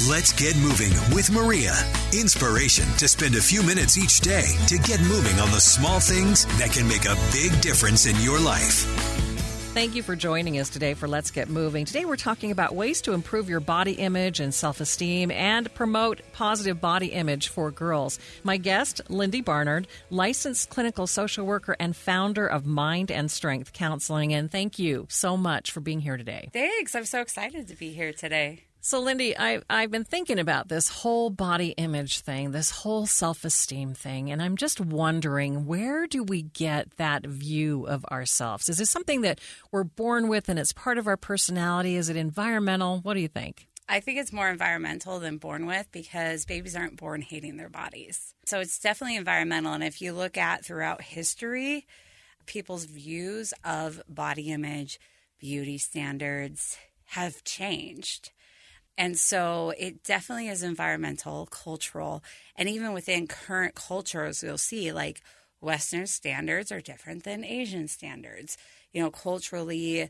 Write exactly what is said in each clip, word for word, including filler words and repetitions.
Let's get moving with Maria. Inspiration to spend a few minutes each day to get moving on the small things that can make a big difference in your life. Thank you for joining us today for Let's Get Moving. Today we're talking about ways to improve your body image and self-esteem and promote positive body image for girls. My guest, Lindy Barnard, licensed clinical social worker and founder of Mind and Strength Counseling. And thank you so much for being here today. Thanks. I'm so excited to be here today. So, Lindy, I, I've been thinking about this whole body image thing, this whole self-esteem thing, and I'm just wondering, where do we get that view of ourselves? Is this something that we're born with and it's part of our personality? Is it environmental? What do you think? I think it's more environmental than born with because babies aren't born hating their bodies. So it's definitely environmental. And if you look at throughout history, people's views of body image, beauty standards have changed. And so it definitely is environmental, cultural, and even within current cultures, you'll see like Western standards are different than Asian standards. You know, culturally,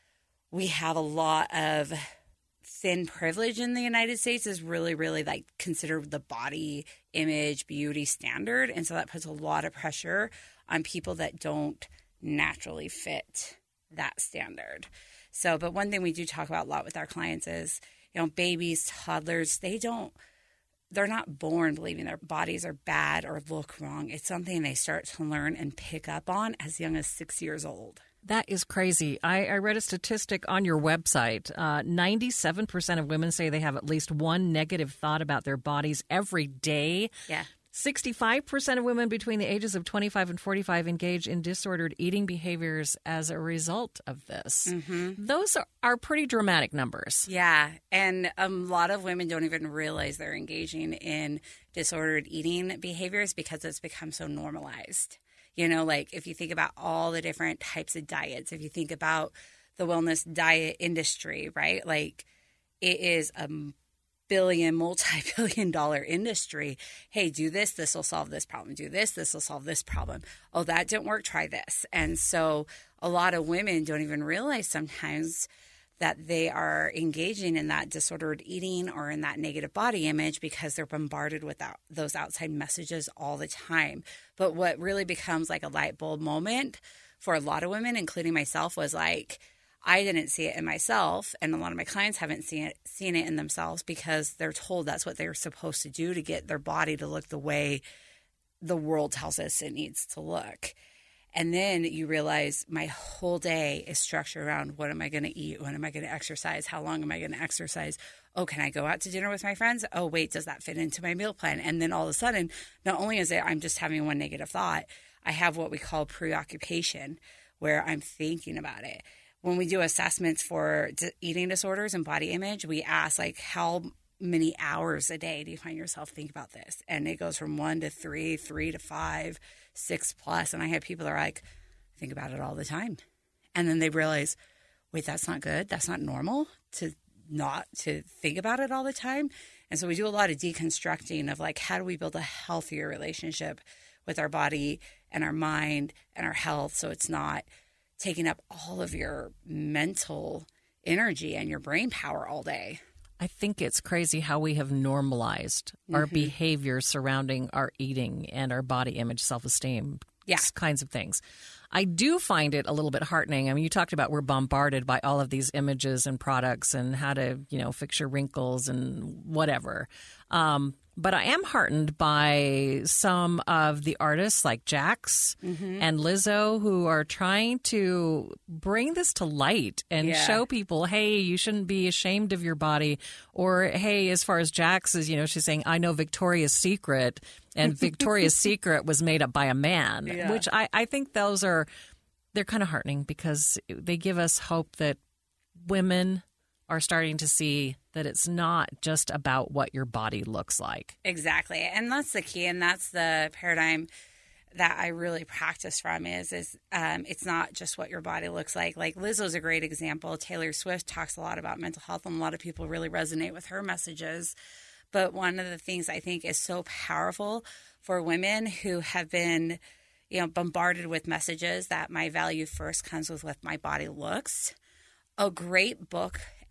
we have a lot of thin privilege in the United States is really, really like considered the body image, beauty standard. And so that puts a lot of pressure on people that don't naturally fit that standard. So, but one thing we do talk about a lot with our clients is, you know, babies, toddlers, they don't, they're not born believing their bodies are bad or look wrong. It's something they start to learn and pick up on as young as six years old. That is crazy. I, I read a statistic on your website. Uh, ninety-seven percent of women say they have at least one negative thought about their bodies every day. Yeah. sixty-five percent of women between the ages of twenty-five and forty-five engage in disordered eating behaviors as a result of this. Mm-hmm. Those are, are pretty dramatic numbers. Yeah, and a lot of women don't even realize they're engaging in disordered eating behaviors because it's become so normalized. You know, like if you think about all the different types of diets, if you think about the wellness diet industry, right? Like it is a billion, multi-billion dollar industry. Hey, do this, this will solve this problem. Do this, this will solve this problem. Oh, that didn't work, try this. And so a lot of women don't even realize sometimes that they are engaging in that disordered eating or in that negative body image because they're bombarded with that, those outside messages all the time. But what really becomes like a light bulb moment for a lot of women, including myself, was like, I didn't see it in myself, and a lot of my clients haven't seen it, seen it in themselves because they're told that's what they're supposed to do to get their body to look the way the world tells us it needs to look. And then you realize my whole day is structured around what am I going to eat? When am I going to exercise? How long am I going to exercise? Oh, can I go out to dinner with my friends? Oh, wait, does that fit into my meal plan? And then all of a sudden, not only is it I'm just having one negative thought, I have what we call preoccupation, where I'm thinking about it. When we do assessments for eating disorders and body image, we ask, like, how many hours a day do you find yourself think about this? And it goes from one to three, three to five, six plus. And I have people that are like, think about it all the time. And then they realize, wait, that's not good. That's not normal to not to think about it all the time. And so we do a lot of deconstructing of like, how do we build a healthier relationship with our body and our mind and our health so it's not taking up all of your mental energy and your brain power all day. I think it's crazy how we have normalized mm-hmm. our behavior surrounding our eating and our body image, self-esteem, yeah. kinds of things. I do find it a little bit heartening. I mean, you talked about we're bombarded by all of these images and products and how to, you know, fix your wrinkles and whatever. Um, but I am heartened by some of the artists like Jax mm-hmm. and Lizzo who are trying to bring this to light and yeah. show people, hey, you shouldn't be ashamed of your body. Or, hey, as far as Jax is, you know, she's saying, I know Victoria's Secret, and Victoria's Secret was made up by a man, yeah. which I, I think those are, they're kind of heartening because they give us hope that women are starting to see that it's not just about what your body looks like. Exactly. And that's the key. And that's the paradigm that I really practice from is, is um, it's not just what your body looks like. Like Lizzo's a great example. Taylor Swift talks a lot about mental health, and a lot of people really resonate with her messages. But one of the things I think is so powerful for women who have been, you know, bombarded with messages that my value first comes with what my body looks. A great book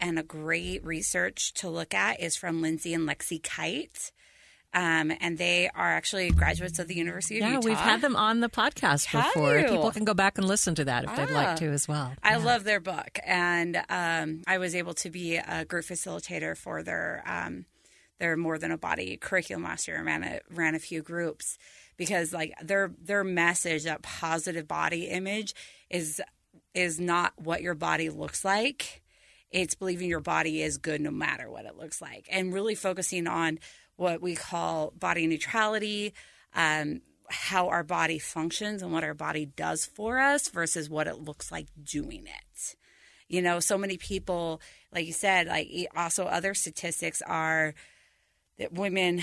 and a great research to look at is from Lindsay and Lexi Kite. Um, and they are actually graduates of the University of yeah, Utah. we've had them on the podcast Have before. you? People can go back and listen to that if Ah, they'd like to as well. I Yeah. love their book. And um, I was able to be a group facilitator for their um, their More Than a Body curriculum last year and ran a, ran a few groups because like their their message, that positive body image is is not what your body looks like. It's believing your body is good no matter what it looks like, and really focusing on what we call body neutrality, um, how our body functions and what our body does for us versus what it looks like doing it. You know, so many people, like you said, like also other statistics are that women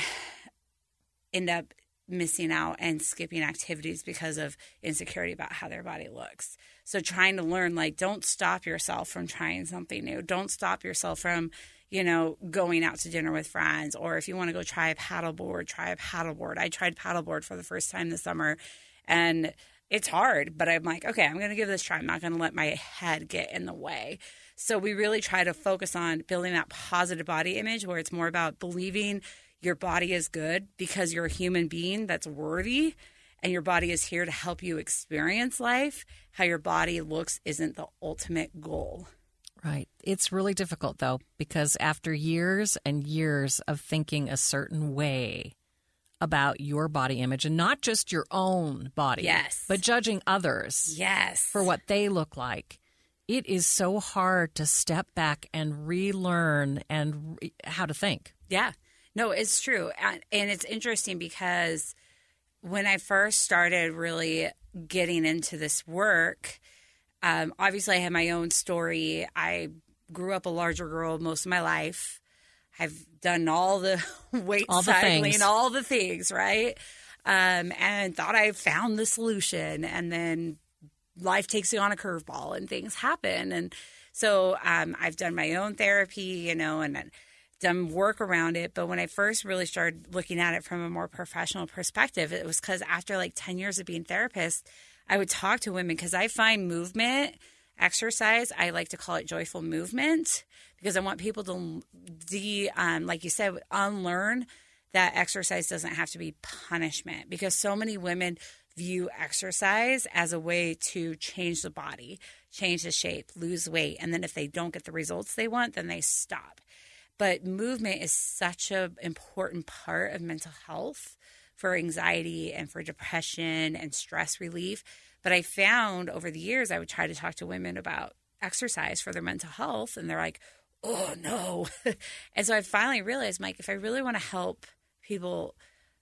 end up missing out and skipping activities because of insecurity about how their body looks. So trying to learn, like, don't stop yourself from trying something new. Don't stop yourself from, you know, going out to dinner with friends. Or if you want to go try a paddleboard, try a paddleboard. I tried paddleboard for the first time this summer, and it's hard, but I'm like, okay, I'm going to give this a try. I'm not going to let my head get in the way. So we really try to focus on building that positive body image where it's more about believing your body is good because you're a human being that's worthy, and your body is here to help you experience life. How your body looks isn't the ultimate goal. Right. It's really difficult, though, because after years and years of thinking a certain way about your body image, and not just your own body, Yes. but judging others Yes. for what they look like, it is so hard to step back and relearn and re- how to think. Yeah. No, it's true. And, and it's interesting because when I first started really getting into this work, um, obviously I had my own story. I grew up a larger girl most of my life. I've done all the weight All the cycling, things. all the things, right? Um, and thought I found the solution. And then life takes you on a curveball and things happen. And so um, I've done my own therapy, you know, and done work around it. But when I first really started looking at it from a more professional perspective, it was because after like ten years of being a therapist, I would talk to women because I find movement, exercise, I like to call it joyful movement, because I want people to, de, um, like you said, unlearn that exercise doesn't have to be punishment, because so many women view exercise as a way to change the body, change the shape, lose weight. And then if they don't get the results they want, then they stop. But movement is such an important part of mental health for anxiety and for depression and stress relief. But I found over the years, I would try to talk to women about exercise for their mental health, and they're like, oh, no. And so I finally realized, Mike, if I really want to help people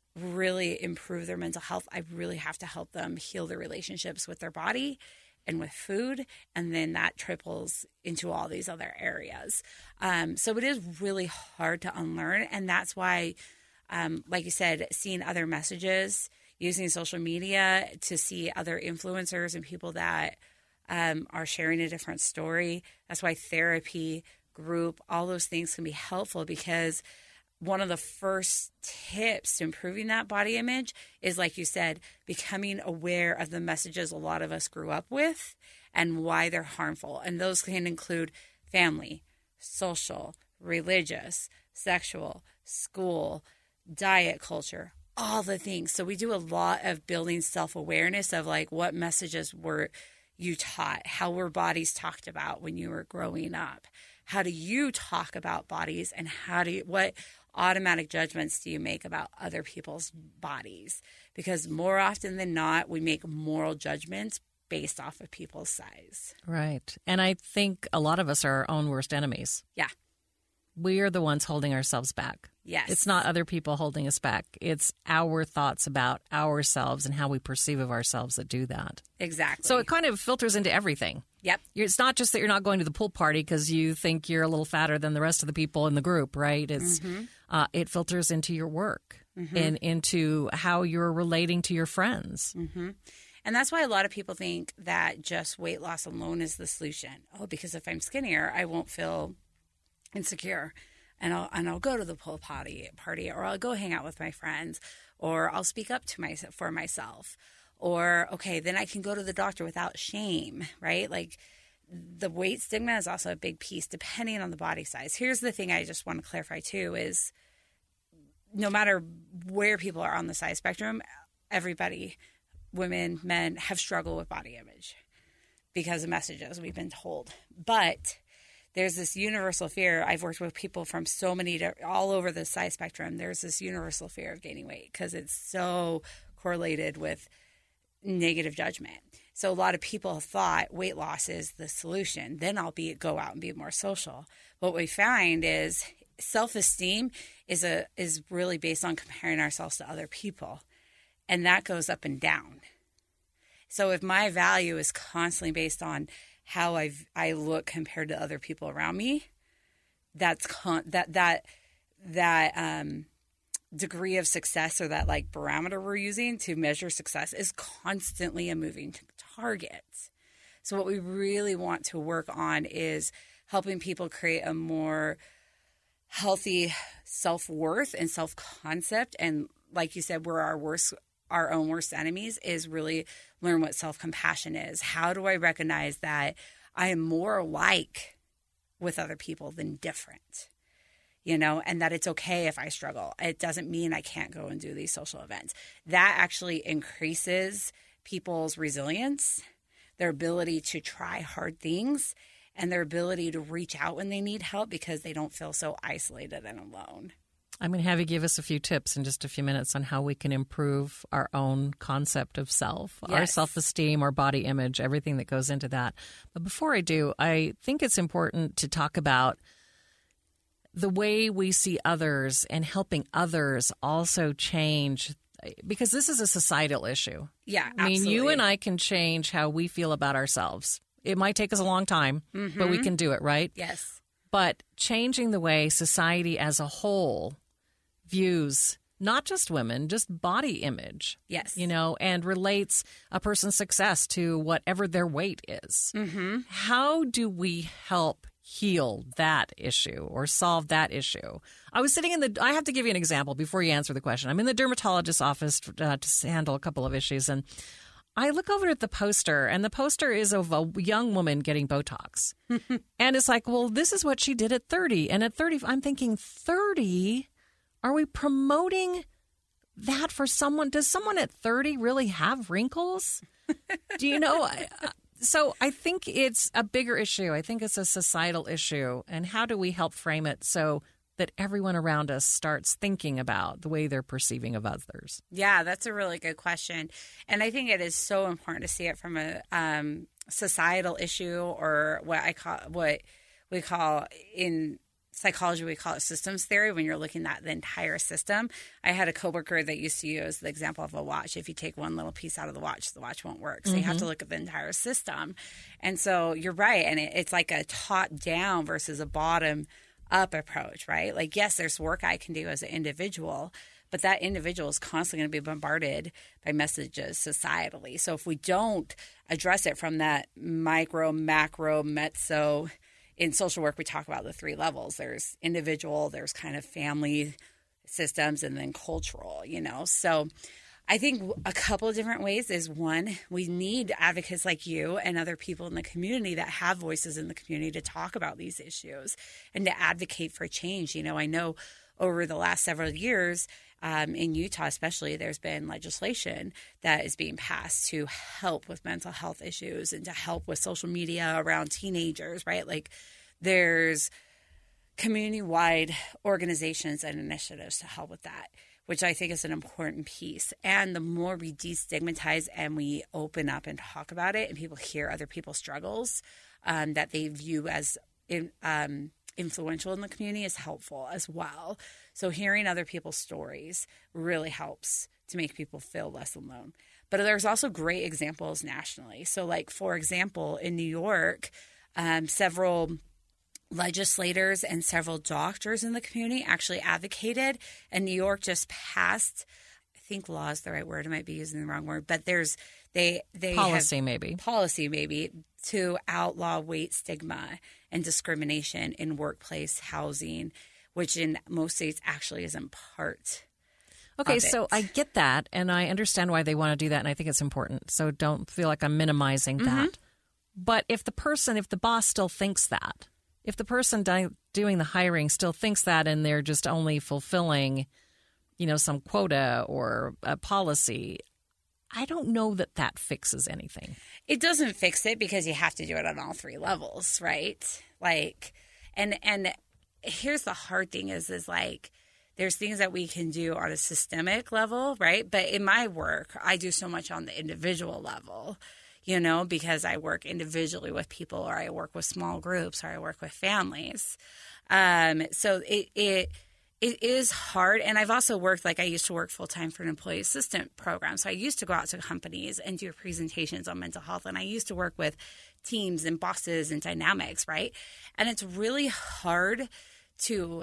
really improve their mental health, I really have to help them heal their relationships with their body and with food, and then that triples into all these other areas. Um, so it is really hard to unlearn, and that's why, um, like you said, seeing other messages, using social media to see other influencers and people that um, are sharing a different story. That's why therapy, group, all those things can be helpful, because one of the first tips to improving that body image is, like you said, becoming aware of the messages a lot of us grew up with and why they're harmful. And those can include family, social, religious, sexual, school, diet culture, all the things. So we do a lot of building self-awareness of like what messages were you taught, how were bodies talked about when you were growing up? How do you talk about bodies, and how do you, what automatic judgments do you make about other people's bodies? Because more often than not, we make moral judgments based off of people's size. Right. And I think a lot of us are our own worst enemies. Yeah. We are the ones holding ourselves back. Yes. It's not other people holding us back. It's our thoughts about ourselves and how we perceive of ourselves that do that. Exactly. So it kind of filters into everything. Yep. You're, it's not just that you're not going to the pool party because you think you're a little fatter than the rest of the people in the group, right? It's Mm-hmm. uh, it filters into your work and into how you're relating to your friends. Mm-hmm. And that's why a lot of people think that just weight loss alone is the solution. Oh, because if I'm skinnier, I won't feel insecure, and I'll and I'll go to the pool party party, or I'll go hang out with my friends, or I'll speak up to myself for myself, or okay, then I can go to the doctor without shame, right? Like the weight stigma is also a big piece depending on the body size. Here's the thing I just want to clarify too is no matter where people are on the size spectrum, everybody, women, men, have struggled with body image because of messages we've been told. But there's this universal fear. I've worked with people from so many, all over the size spectrum. There's this universal fear of gaining weight because it's so correlated with negative judgment. So a lot of people have thought weight loss is the solution. Then I'll be go out and be more social. What we find is self-esteem is a is really based on comparing ourselves to other people, and that goes up and down. So if my value is constantly based on how I I look compared to other people around me, that's con- that that that um, degree of success or that like barometer we're using to measure success is constantly a moving t- target. So what we really want to work on is helping people create a more healthy self-worth and self-concept. And like you said, we're our worst, our own worst enemies, is really learn what self-compassion is. How do I recognize that I am more alike with other people than different? You know, and that it's okay if I struggle. It doesn't mean I can't go and do these social events. That actually increases people's resilience, their ability to try hard things, and their ability to reach out when they need help because they don't feel so isolated and alone. I'm going to have you give us a few tips in just a few minutes on how we can improve our own concept of self, yes. our self-esteem, our body image, everything that goes into that. But before I do, I think it's important to talk about the way we see others and helping others also change, because this is a societal issue. Yeah, I mean, absolutely. you and I can change how we feel about ourselves. It might take us a long time, mm-hmm. but we can do it, right? Yes. But changing the way society as a whole views not just women, just body image. Yes. You know, and relates a person's success to whatever their weight is. Mm-hmm. How do we help heal that issue or solve that issue? I was sitting in the, I have to give you an example before you answer the question. I'm in the dermatologist's office uh, to handle a couple of issues, and I look over at the poster, and the poster is of a young woman getting Botox. And it's like, well, this is what she did at thirty. And at thirty, I'm thinking, thirty? Are we promoting that for someone? Does someone at thirty really have wrinkles? Do you know? So I think it's a bigger issue. I think it's a societal issue. And how do we help frame it so that everyone around us starts thinking about the way they're perceiving of others? Yeah, that's a really good question. And I think it is so important to see it from a um, societal issue, or what I call, what we call in psychology, we call it systems theory, when you're looking at the entire system. I had a coworker that used to use the example of a watch. If you take one little piece out of the watch, the watch won't work. So mm-hmm. you have to look at the entire system. And so you're right. And it, it's like a top down versus a bottom up approach, right? Like, yes, there's work I can do as an individual, but that individual is constantly going to be bombarded by messages societally. So if we don't address it from that micro, macro, mezzo, in social work, we talk about the three levels. There's individual, there's kind of family systems, and then cultural, you know. So I think a couple of different ways is, one, we need advocates like you and other people in the community that have voices in the community to talk about these issues and to advocate for change. You know, I know over the last several years, um, in Utah especially, there's been legislation that is being passed to help with mental health issues and to help with social media around teenagers, right? Like, there's community-wide organizations and initiatives to help with that, which I think is an important piece. And the more we destigmatize and we open up and talk about it, and people hear other people's struggles um, that they view as in, um, influential in the community, is helpful as well. So hearing other people's stories really helps to make people feel less alone. But there's also great examples nationally. So, like, for example, in New York, um, several legislators and several doctors in the community actually advocated, and New York just passed, I think law is the right word, I might be using the wrong word, but there's they they policy have, maybe policy maybe to outlaw weight stigma and discrimination in workplace housing, which in most states actually isn't part. Okay, so I get that, and I understand why they want to do that, and I think it's important. So don't feel like I'm minimizing mm-hmm. that. But if the person, if the boss still thinks that, if the person di- doing the hiring still thinks that and they're just only fulfilling, you know, some quota or a policy, I don't know that that fixes anything. It doesn't fix it because you have to do it on all three levels, right? Like, and and here's the hard thing is, is like, there's things that we can do on a systemic level, right? But in my work, I do so much on the individual level, you know, because I work individually with people, or I work with small groups, or I work with families. Um, so it, it It is hard. And I've also worked, like I used to work full time for an employee assistant program. So I used to go out to companies and do presentations on mental health. And I used to work with teams and bosses and dynamics, right? And it's really hard to,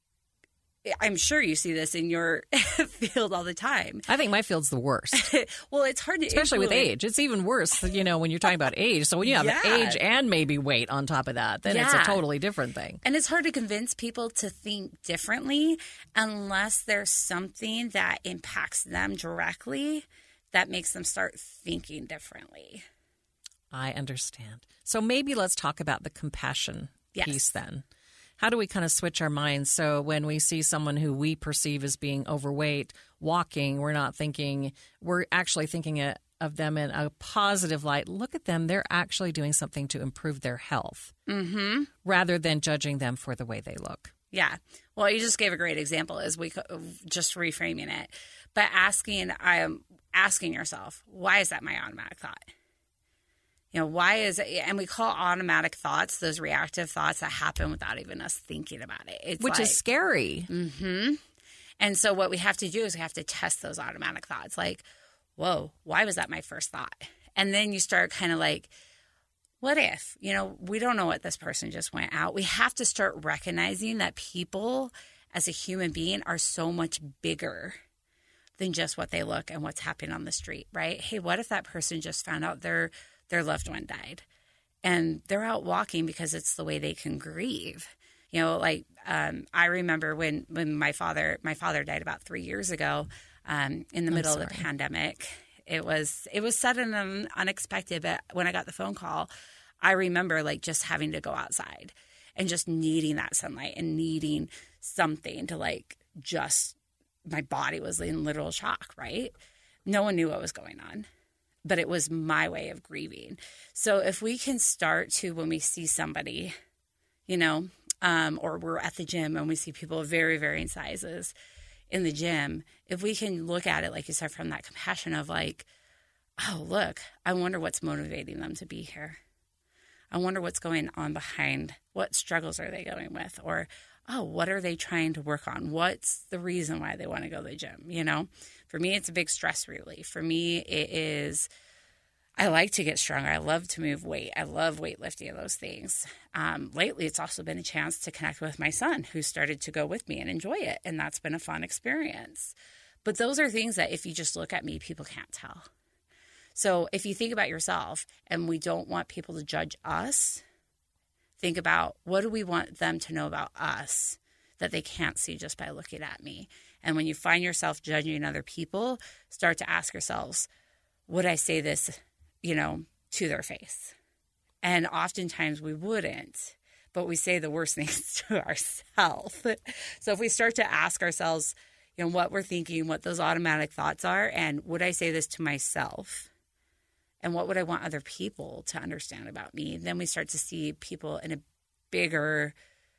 I'm sure you see this in your field all the time. I think my field's the worst. Well, it's hard to Especially influence. with age. It's even worse, you know, when you're talking about age. So when you have Yeah. age and maybe weight on top of that, then it's a Yeah. totally different thing. And it's hard to convince people to think differently unless there's something that impacts them directly that makes them start thinking differently. I understand. So maybe let's talk about the compassion Yes. piece then. How do we kind of switch our minds so when we see someone who we perceive as being overweight walking, we're not thinking, we're actually thinking of them in a positive light. Look at them. They're actually doing something to improve their health Mm-hmm. rather than judging them for the way they look. Yeah. Well, you just gave a great example as we just reframing it. But asking, um, asking yourself, why is that my automatic thought? You know, why is it? And we call automatic thoughts those reactive thoughts that happen without even us thinking about it. It's Which like, is scary. Mm-hmm. And so what we have to do is we have to test those automatic thoughts. Like, whoa, why was that my first thought? And then you start kind of like, what if? You know, we don't know what this person just went out. We have to start recognizing that people as a human being are so much bigger than just what they look and what's happening on the street, right? Hey, what if that person just found out their their loved one died and they're out walking because it's the way they can grieve? You know, like um, I remember when, when my father my father died about three years ago um, in the I'm middle sorry. of the pandemic. It was it was sudden and unexpected, but when I got the phone call, I remember like just having to go outside and just needing that sunlight and needing something to like just, my body was in literal shock, right? No one knew what was going on, but it was my way of grieving. So if we can start to, when we see somebody, you know, um, or we're at the gym and we see people of very varying sizes in the gym, if we can look at it, like you said, from that compassion of like, oh, look, I wonder what's motivating them to be here. I wonder what's going on behind, what struggles are they going with? Or, oh, what are they trying to work on? What's the reason why they want to go to the gym? You know, for me, it's a big stress relief. For me, it is, I like to get stronger. I love to move weight. I love weightlifting and those things. Um, lately, it's also been a chance to connect with my son who started to go with me and enjoy it. And that's been a fun experience. But those are things that if you just look at me, people can't tell. So if you think about yourself and we don't want people to judge us, think about what do we want them to know about us that they can't see just by looking at me. And when you find yourself judging other people, start to ask yourselves, would I say this, you know, to their face? And oftentimes we wouldn't, but we say the worst things to ourselves. So if we start to ask ourselves, you know, what we're thinking, what those automatic thoughts are, and would I say this to myself? And what would I want other people to understand about me? Then we start to see people in a bigger,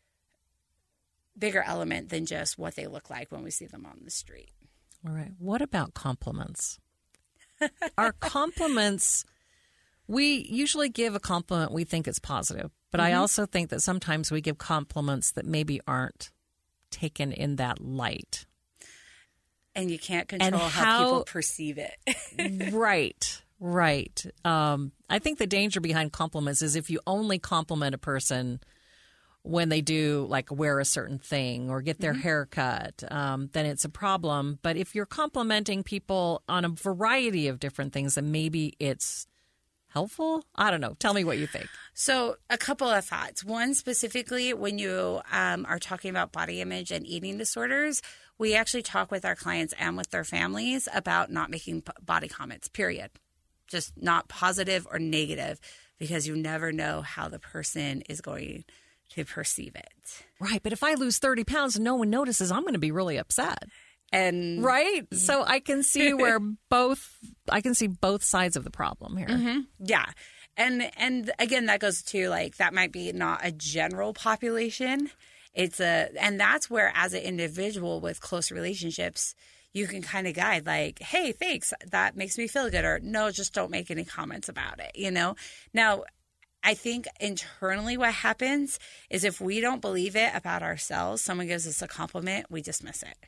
bigger element than just what they look like when we see them on the street. All right. What about compliments? Are compliments, we usually give a compliment we think it's positive, but mm-hmm. I also think that sometimes we give compliments that maybe aren't taken in that light. And you can't control And how, how people perceive it. Right. Right. Um, I think the danger behind compliments is if you only compliment a person when they do like wear a certain thing or get their mm-hmm. hair cut, um, then it's a problem. But if you're complimenting people on a variety of different things, then maybe it's helpful. I don't know. Tell me what you think. So a couple of thoughts. One, specifically when you um, are talking about body image and eating disorders, we actually talk with our clients and with their families about not making p- body comments, period. Just not positive or negative. because you never know how the person is going to perceive it. Right. But if I lose thirty pounds and no one notices, I'm going to be really upset. And right. So I can see where both, I can see both sides of the problem here. Mm-hmm. Yeah. And, and again, that goes to like, that might be not a general population. It's a, and that's where as an individual with close relationships, you can kind of guide like, hey, thanks. That makes me feel good. Or no, just don't make any comments about it. You know, now I think internally what happens is if we don't believe it about ourselves, someone gives us a compliment, we dismiss it.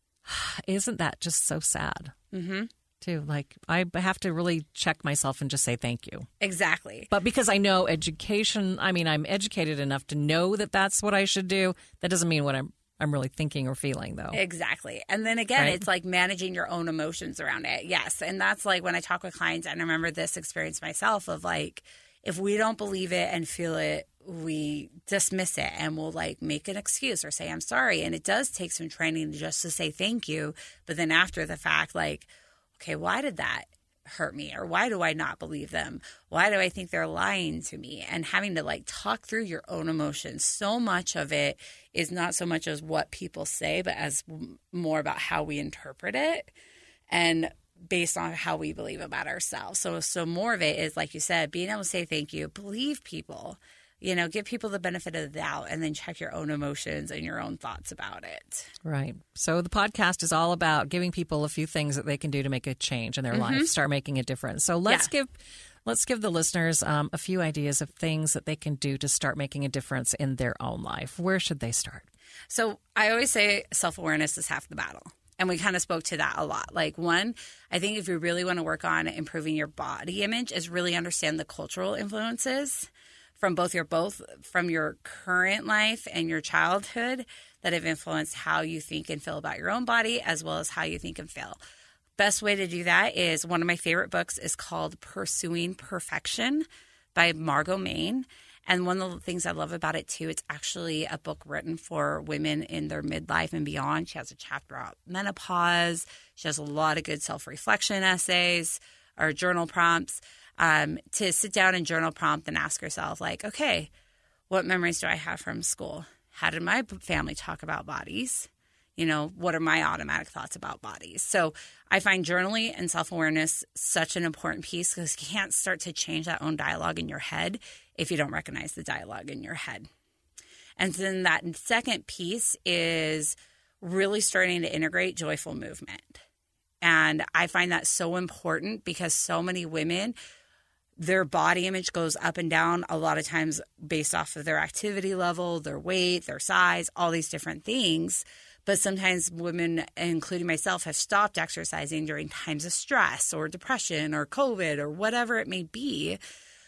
Isn't that just so sad? Mm-hmm. Too. Like, I have to really check myself and just say thank you. Exactly. But because I know education, I mean, I'm educated enough to know that that's what I should do. That doesn't mean what I'm I'm really thinking or feeling, though. Exactly. And then again, Right? It's like managing your own emotions around it. Yes. And that's like when I talk with clients, and I remember this experience myself of like, if we don't believe it and feel it, we dismiss it and we'll like make an excuse or say, I'm sorry. And it does take some training just to say thank you. But then after the fact, like, okay, why did that hurt me? Or why do I not believe them? Why do I think they're lying to me? And having to like talk through your own emotions. So much of it is not so much as what people say, but as more about how we interpret it. And based on how we believe about ourselves. So, so more of it is, like you said, being able to say thank you, believe people, you know, give people the benefit of the doubt, and then check your own emotions and your own thoughts about it. Right. So the podcast is all about giving people a few things that they can do to make a change in their mm-hmm. life, start making a difference. So let's yeah. give let's give the listeners um, a few ideas of things that they can do to start making a difference in their own life. Where should they start? So I always say self-awareness is half the battle. And we kind of spoke to that a lot. Like, one, I think if you really want to work on improving your body image is really understand the cultural influences from both your both from your current life and your childhood that have influenced how you think and feel about your own body, as well as how you think and feel. Best way to do that is one of my favorite books is called Pursuing Perfection by Margot Main. And one of the things I love about it, too, it's actually a book written for women in their midlife and beyond. She has a chapter about menopause. She has a lot of good self-reflection essays or journal prompts um, to sit down and journal prompt and ask yourself, like, okay, what memories do I have from school? How did my family talk about bodies? You know, what are my automatic thoughts about bodies? So I find journaling and self-awareness such an important piece because you can't start to change that own dialogue in your head if you don't recognize the dialogue in your head. And then that second piece is really starting to integrate joyful movement. And I find that so important because so many women, their body image goes up and down a lot of times based off of their activity level, their weight, their size, all these different things. But sometimes women, including myself, have stopped exercising during times of stress or depression or COVID or whatever it may be,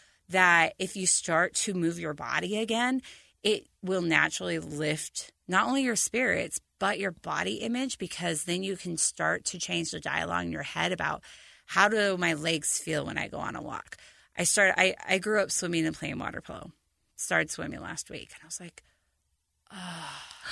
that if you start to move your body again, it will naturally lift not only your spirits, but your body image, because then you can start to change the dialogue in your head about how do my legs feel when I go on a walk. I started. I, I grew up swimming and playing water polo. Started swimming last week, and I was like, oh,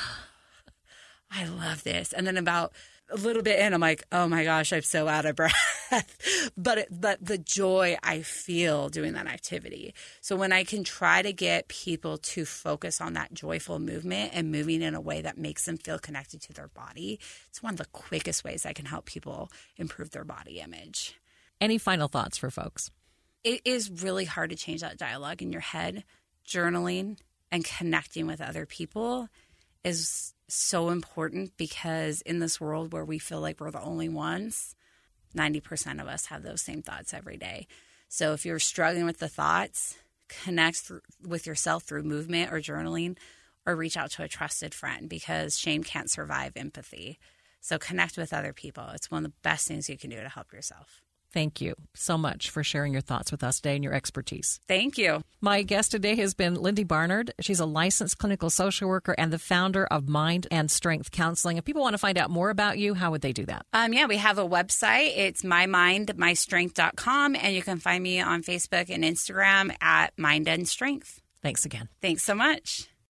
I love this. And then about a little bit in, I'm like, oh my gosh, I'm so out of breath. but it, but the joy I feel doing that activity. So when I can try to get people to focus on that joyful movement and moving in a way that makes them feel connected to their body, it's one of the quickest ways I can help people improve their body image. Any final thoughts for folks? It is really hard to change that dialogue in your head. Journaling and connecting with other people is so important because in this world where we feel like we're the only ones, ninety percent of us have those same thoughts every day. So if you're struggling with the thoughts, connect th- with yourself through movement or journaling, or reach out to a trusted friend because shame can't survive empathy. So connect with other people. It's one of the best things you can do to help yourself. Thank you so much for sharing your thoughts with us today and your expertise. Thank you. My guest today has been Lindy Barnard. She's a licensed clinical social worker and the founder of Mind and Strength Counseling. If people want to find out more about you, how would they do that? Um, yeah, we have a website. It's my mind my strength dot com, and you can find me on Facebook and Instagram at Mind and Strength. Thanks again. Thanks so much.